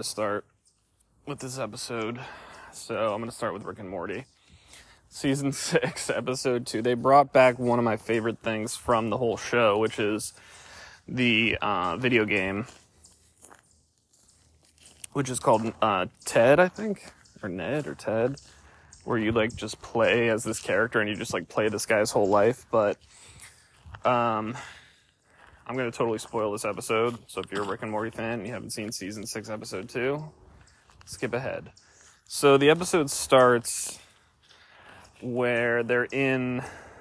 start with this episode. So I'm going to start with Rick and Morty. Season 6, Episode 2. They brought back one of my favorite things from the whole show, which is the video game, which is called Ted, I think, or Ned or Ted, where you like just play as this character and you just like play this guy's whole life. But I'm going to totally spoil this episode, so if you're a Rick and Morty fan and you haven't seen Season 6, Episode 2, skip ahead. So the episode starts where they're in,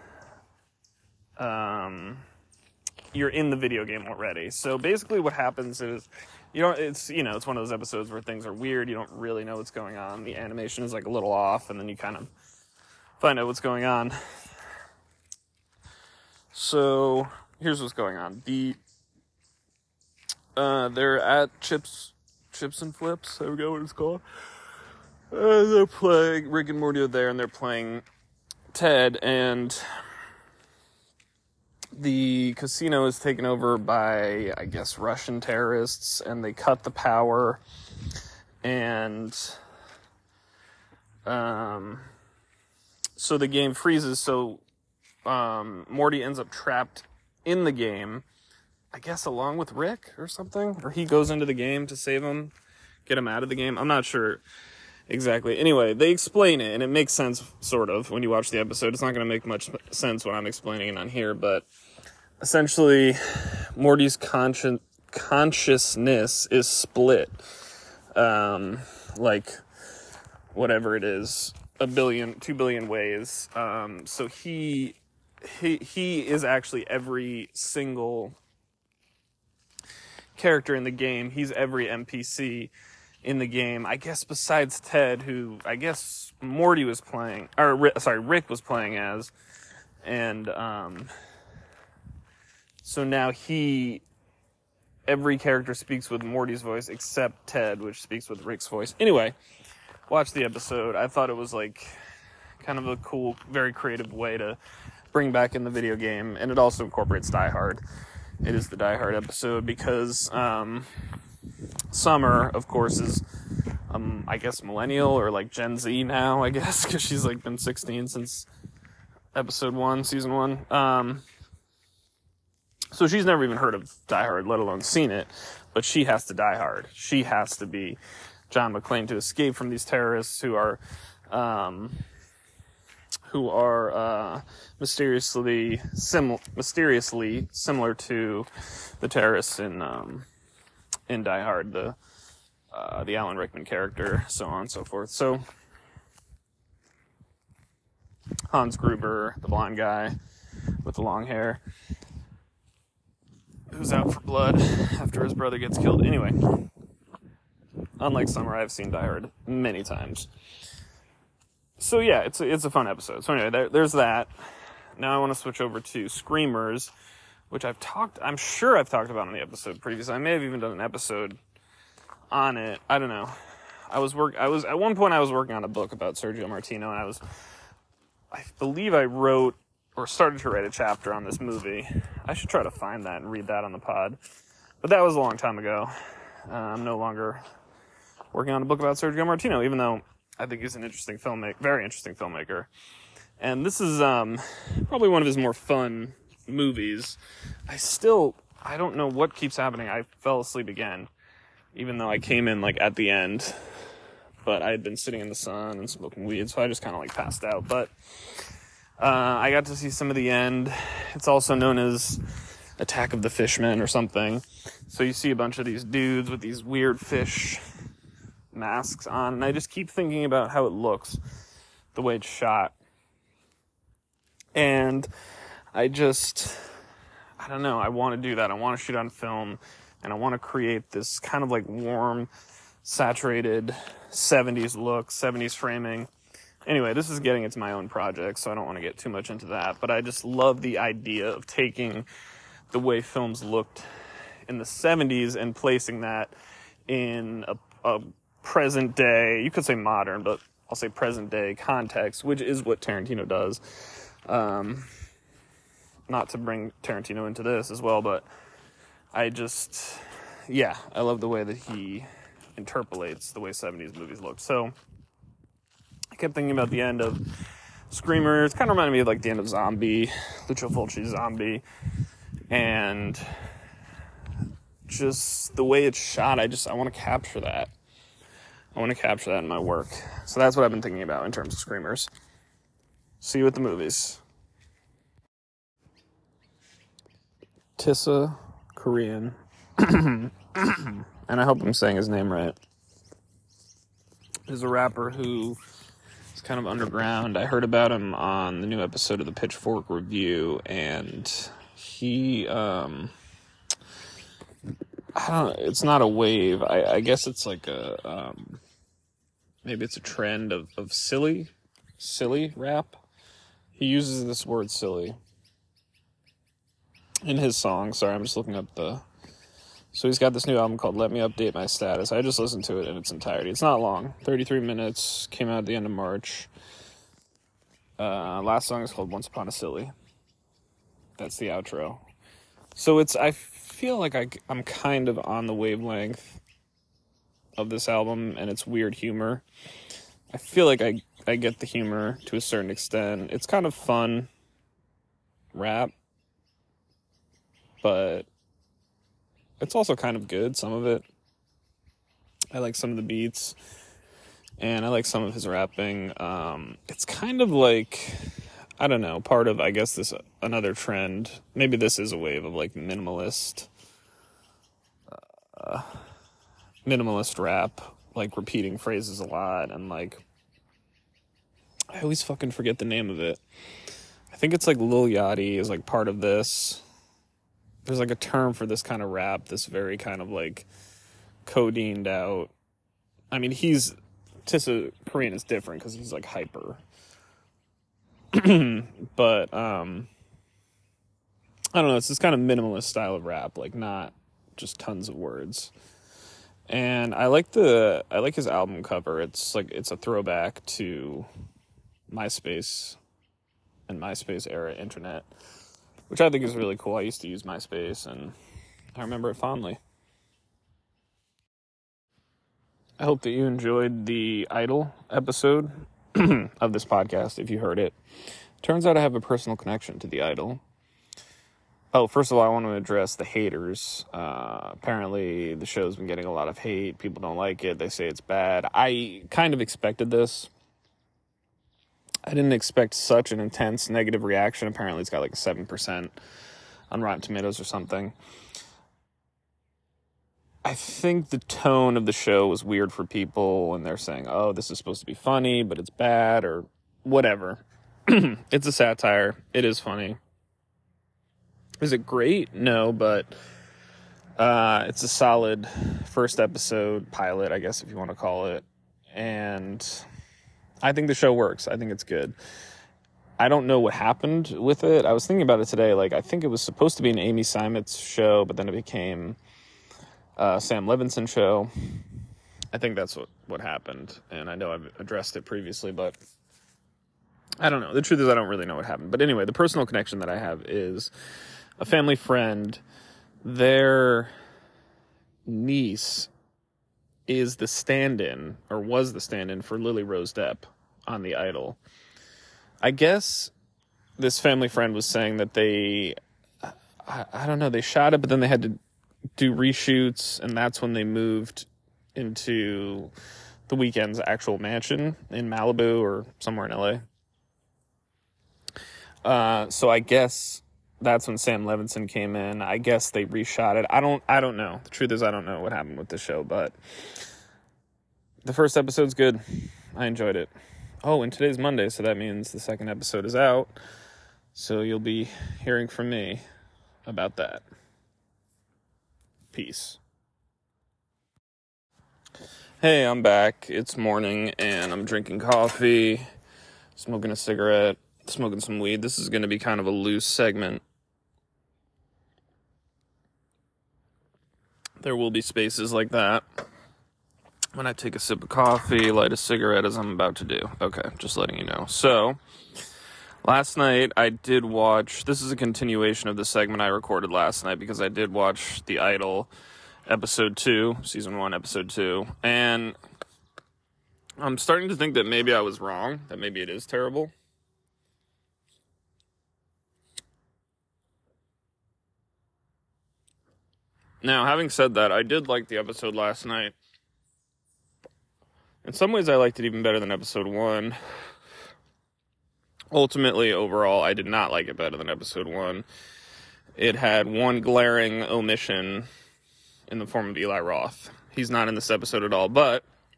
you're in the video game already. So basically what happens is, it's one of those episodes where things are weird, you don't really know what's going on, the animation is like a little off, and then you kind of find out what's going on. So here's what's going on. They're at Chips and Flips, I forgot what it's called. They're playing, Rick and Morty are there, and they're playing Ted, and the casino is taken over by, I guess, Russian terrorists, and they cut the power, and so the game freezes, so Morty ends up trapped in the game, I guess along with Rick or something, or he goes into the game to save him, get him out of the game, I'm not sure exactly. Anyway, they explain it, and it makes sense, sort of, when you watch the episode. It's not going to make much sense when I'm explaining it on here, but essentially, Morty's consciousness is split, like, whatever it is, 2 billion ways, so he is actually every single character in the game. He's every NPC in the game, I guess, besides Ted, who I guess Morty was playing, Rick was playing as, and so now every character speaks with Morty's voice except Ted, which speaks with Rick's voice. Anyway, watch the episode. I thought it was like kind of a cool, very creative way to bring back in the video game, and it also incorporates Die Hard. It is the Die Hard episode because Summer, of course, is, I guess, millennial or like Gen Z now, I guess, because she's like been 16 since episode 1, season 1. So she's never even heard of Die Hard, let alone seen it, but she has to die hard. She has to be John McClane to escape from these terrorists who are mysteriously similar to the terrorists in Die Hard, the Alan Rickman character, so on and so forth. So Hans Gruber, the blonde guy with the long hair, who's out for blood after his brother gets killed. Anyway, unlike Summer, I've seen Die Hard many times. So yeah, it's a fun episode. So anyway, there's that. Now I want to switch over to Screamers, which I'm sure I've talked about on the episode previously. I may have even done an episode on it. I don't know. At one point I was working on a book about Sergio Martino, and I believe I wrote or started to write a chapter on this movie. I should try to find that and read that on the pod. But that was a long time ago. I'm no longer working on a book about Sergio Martino, even though I think he's an interesting filmmaker, very interesting filmmaker. And this is probably one of his more fun movies. I don't know what keeps happening. I fell asleep again, even though I came in like at the end. But I had been sitting in the sun and smoking weed, so I just kind of like passed out. But I got to see some of the end. It's also known as Attack of the Fishmen or something. So you see a bunch of these dudes with these weird fish masks on, and I just keep thinking about how it looks, the way it's shot. And I don't know, I want to do that. I want to shoot on film, and I want to create this kind of like warm, saturated 70s look, 70s framing. Anyway, this is getting into my own project, so I don't want to get too much into that, but I just love the idea of taking the way films looked in the 70s and placing that in a present day, you could say modern, but I'll say present day context, which is what Tarantino does. Not to bring Tarantino into this as well, but I love the way that he interpolates the way 70s movies look. So I kept thinking about the end of Screamers. Kind of reminded me of like the end of Zombie, Lucio Fulci's Zombie, and just the way it's shot. I want to capture that. I want to capture that in my work. So that's what I've been thinking about in terms of Screamers. See you at the movies. Tissa Korean, and I hope I'm saying his name right, is a rapper who is kind of underground. I heard about him on the new episode of the Pitchfork Review, and he, I don't know, it's not a wave. I guess it's like maybe it's a trend of silly rap. He uses this word silly in his song. Sorry, I'm just looking up so he's got this new album called Let Me Update My Status. I just listened to it in its entirety. It's not long, 33 minutes, came out at the end of March. Last song is called Once Upon a Silly. That's the outro. So I feel like I'm kind of on the wavelength of this album and its weird humor. I feel like I get the humor to a certain extent. It's kind of fun rap, but it's also kind of good, some of it. I like some of the beats, and I like some of his rapping. It's kind of like, I don't know, part of, I guess, this another trend. Maybe this is a wave of like minimalist rap, like repeating phrases a lot, and like, I always fucking forget the name of it. I think it's like Lil Yachty is like part of this. There's like a term for this kind of rap, this very kind of like codined out. I mean, Tissa Korean is different because he's like hyper. But, I don't know, it's this kind of minimalist style of rap, like not just tons of words. And I like his album cover. It's a throwback to MySpace and MySpace era internet, which I think is really cool. I used to use MySpace, and I remember it fondly. I hope that you enjoyed the Idol episode of this podcast, if you heard it. Turns out I have a personal connection to the Idol. Oh, first of all, I want to address the haters. Apparently, the show's been getting a lot of hate. People don't like it. They say it's bad. I kind of expected this. I didn't expect such an intense negative reaction. Apparently, it's got like a 7% on Rotten Tomatoes or something. I think the tone of the show was weird for people, and they're saying, oh, this is supposed to be funny, but it's bad, or whatever. It's a satire. It is funny. Is it great? No, but it's a solid first episode, pilot, I guess, if you want to call it. And I think the show works. I think it's good. I don't know what happened with it. I was thinking about it today. Like, I think it was supposed to be an Amy Seimetz show, but then it became Sam Levinson show. I think that's what happened. And I know I've addressed it previously, but I don't know. The truth is I don't really know what happened. But anyway, the personal connection that I have is a family friend. Their niece is the stand-in, or was the stand-in, for Lily Rose Depp on The Idol. I guess this family friend was saying that they don't know, they shot it, but then they had to do reshoots, and that's when they moved into The Weeknd's actual mansion in Malibu or somewhere in LA. So I guess that's when Sam Levinson came in. I guess they reshot it. I don't know. The truth is I don't know what happened with the show, but the first episode's good. I enjoyed it. Oh, and today's Monday, so that means the second episode is out. So you'll be hearing from me about that. Peace. Hey, I'm back. It's morning, and I'm drinking coffee, smoking a cigarette, smoking some weed. This is going to be kind of a loose segment. There will be spaces like that when I take a sip of coffee, light a cigarette, as I'm about to do. Okay, just letting you know. So, last night I did watch, this is a continuation of the segment I recorded last night, because I did watch The Idol, episode 2, season 1, episode 2, and I'm starting to think that maybe I was wrong, that maybe it is terrible. Now, having said that, I did like the episode last night. In some ways, I liked it even better than episode 1. Ultimately, overall, I did not like it better than episode 1. It had one glaring omission in the form of Eli Roth. He's not in this episode at all, but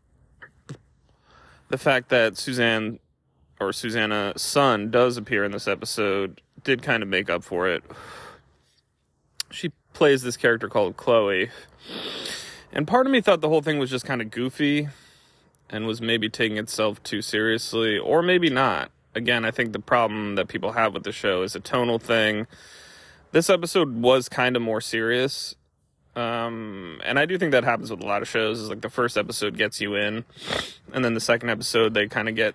the fact that Susanna's son does appear in this episode did kind of make up for it. She plays this character called Chloe, and part of me thought the whole thing was just kind of goofy and was maybe taking itself too seriously, or maybe not. Again, I think the problem that people have with the show is a tonal thing. This episode was kind of more serious, and I do think that happens with a lot of shows, is like the first episode gets you in, and then the second episode they kind of get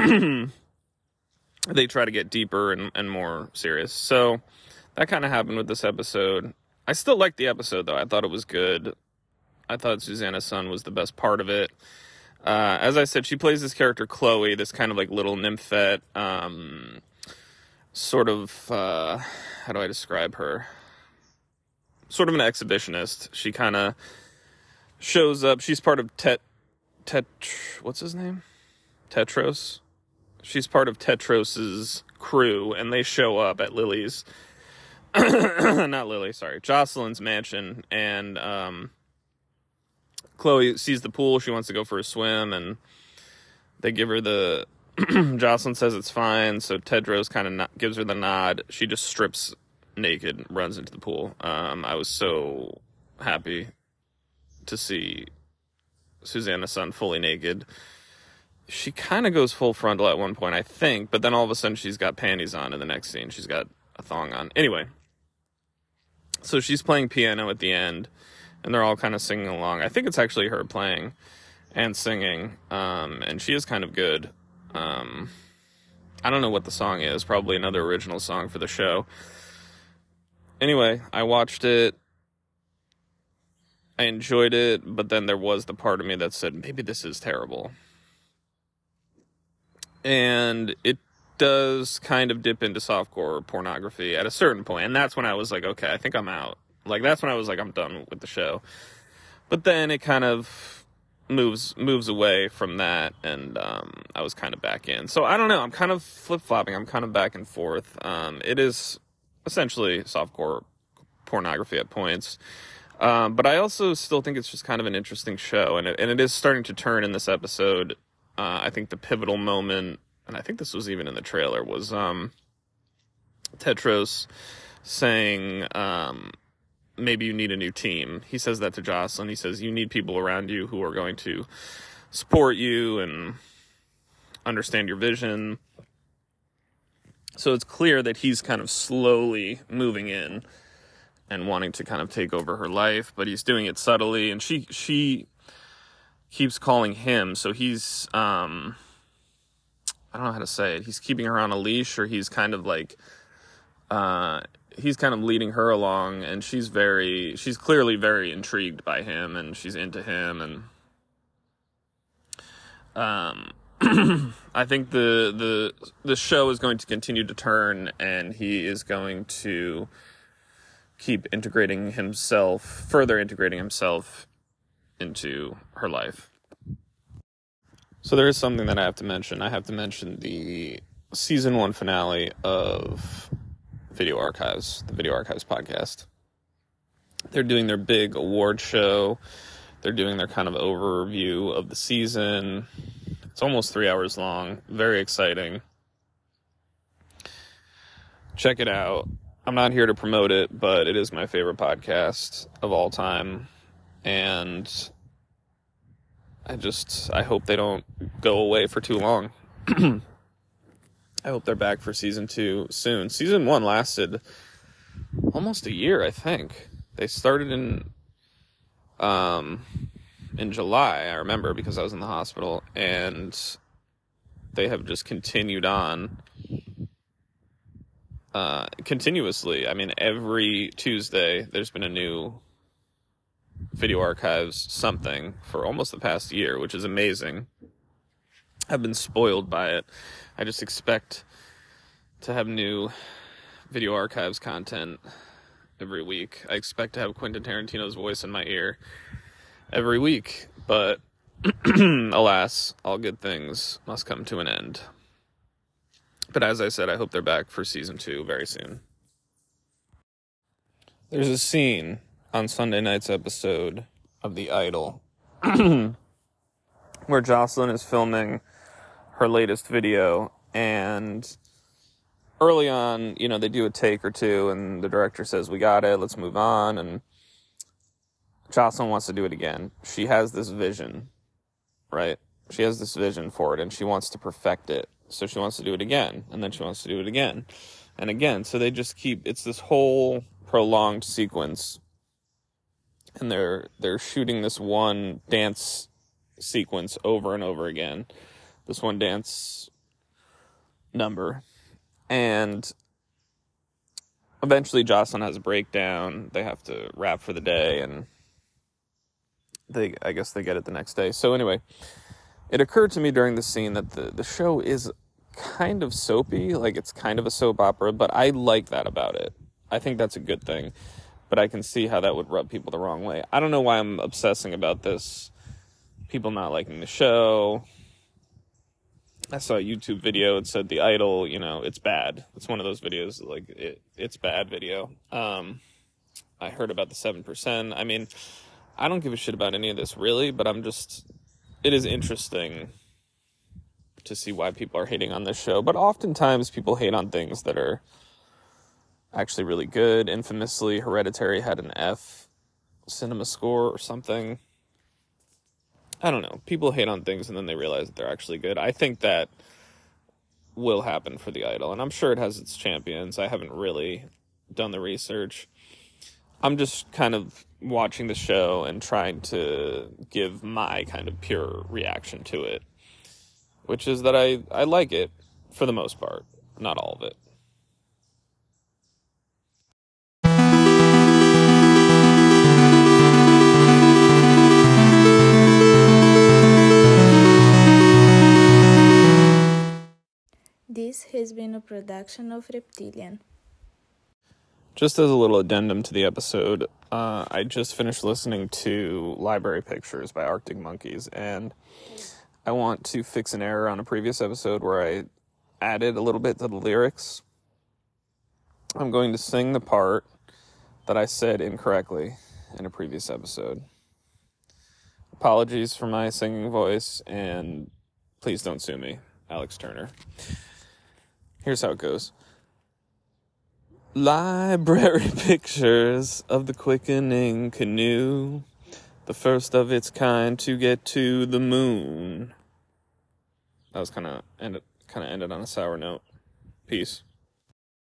they try to get deeper and more serious. So that kind of happened with this episode. I still liked the episode, though. I thought it was good. I thought Susanna's son was the best part of it. As I said, she plays this character, Chloe, this kind of like little nymphette, sort of, how do I describe her? Sort of an exhibitionist. She kind of shows up. She's part of what's his name? Tetros? She's part of Tetros's crew, and they show up at Lily's, not Lily, sorry, Jocelyn's mansion, and, Chloe sees the pool. She wants to go for a swim, and they give her the Jocelyn says it's fine, so Tedros kind of gives her the nod. She just strips naked, runs into the pool. I was so happy to see Susanna's son fully naked. She kind of goes full frontal at one point, I think, but then all of a sudden she's got panties on in the next scene. She's got a thong on. Anyway, so she's playing piano at the end, and they're all kind of singing along. I think it's actually her playing and singing, and she is kind of good. I don't know what the song is, probably another original song for the show. Anyway, I watched it. I enjoyed it, but then there was the part of me that said, maybe this is terrible. And it does kind of dip into softcore pornography at a certain point, and that's when I was like, okay, I think I'm out. Like, that's when I was like, I'm done with the show. But then it kind of moves away from that, and I was kind of back in. So I don't know. I'm kind of flip-flopping. I'm kind of back and forth. It is essentially softcore pornography at points. But I also still think it's just kind of an interesting show, and it is starting to turn in this episode. I think the pivotal moment, and I think this was even in the trailer, was Tetros saying, maybe you need a new team. He says that to Jocelyn. He says, you need people around you who are going to support you and understand your vision. So it's clear that he's kind of slowly moving in and wanting to kind of take over her life, but he's doing it subtly, and she keeps calling him, so he's, I don't know how to say it, he's keeping her on a leash, or he's kind of like, he's kind of leading her along, and she's clearly very intrigued by him, and she's into him, and I think the show is going to continue to turn, and he is going to keep further integrating himself into her life. So there is something that I have to mention. I have to mention the season 1 finale of Video Archives, the Video Archives podcast. They're doing their big award show. They're doing their kind of overview of the season. It's almost 3 hours long. Very exciting. Check it out. I'm not here to promote it, but it is my favorite podcast of all time. And I hope they don't go away for too long. I hope they're back for season 2 soon. Season 1 lasted almost a year, I think. They started in July, I remember, because I was in the hospital, and they have just continued on continuously. I mean, every Tuesday there's been a new Video Archives something for almost the past year, which is amazing. I've been spoiled by it. I just expect to have new Video Archives content every week. I expect to have Quentin Tarantino's voice in my ear every week, but alas, all good things must come to an end. But as I said, I hope they're back for season 2 very soon. There's a scene on Sunday night's episode of The Idol where Jocelyn is filming her latest video, and early on, they do a take or two, and the director says, we got it, let's move on, and Jocelyn wants to do it again. She has this vision, right? She has this vision for it, and she wants to perfect it. So she wants to do it again, and then she wants to do it again, and again. So they just it's this whole prolonged sequence, and they're shooting this one dance sequence over and over again, this one dance number, and eventually Jocelyn has a breakdown. They have to wrap for the day, and I guess they get it the next day. So anyway, it occurred to me during the scene that the show is kind of soapy, like it's kind of a soap opera, but I like that about it. I think that's a good thing, but I can see how that would rub people the wrong way. I don't know why I'm obsessing about this, people not liking the show. I saw a YouTube video, it said The Idol, it's bad. It's one of those videos, like, it's bad video. I heard about the 7%. I mean, I don't give a shit about any of this, really, but it is interesting to see why people are hating on this show. But oftentimes, people hate on things that are actually really good. Infamously, Hereditary had an F cinema score or something. I don't know. People hate on things and then they realize that they're actually good. I think that will happen for The Idol, and I'm sure it has its champions. I haven't really done the research. I'm just kind of watching the show and trying to give my kind of pure reaction to it, which is that I like it for the most part, not all of it. This has been a production of Reptilian. Just as a little addendum to the episode, I just finished listening to Library Pictures by Arctic Monkeys, and I want to fix an error on a previous episode where I added a little bit to the lyrics. I'm going to sing the part that I said incorrectly in a previous episode. Apologies for my singing voice, and please don't sue me, Alex Turner. Here's how it goes. Library pictures of the quickening canoe, the first of its kind to get to the moon. That was kind of ended on a sour note. Peace.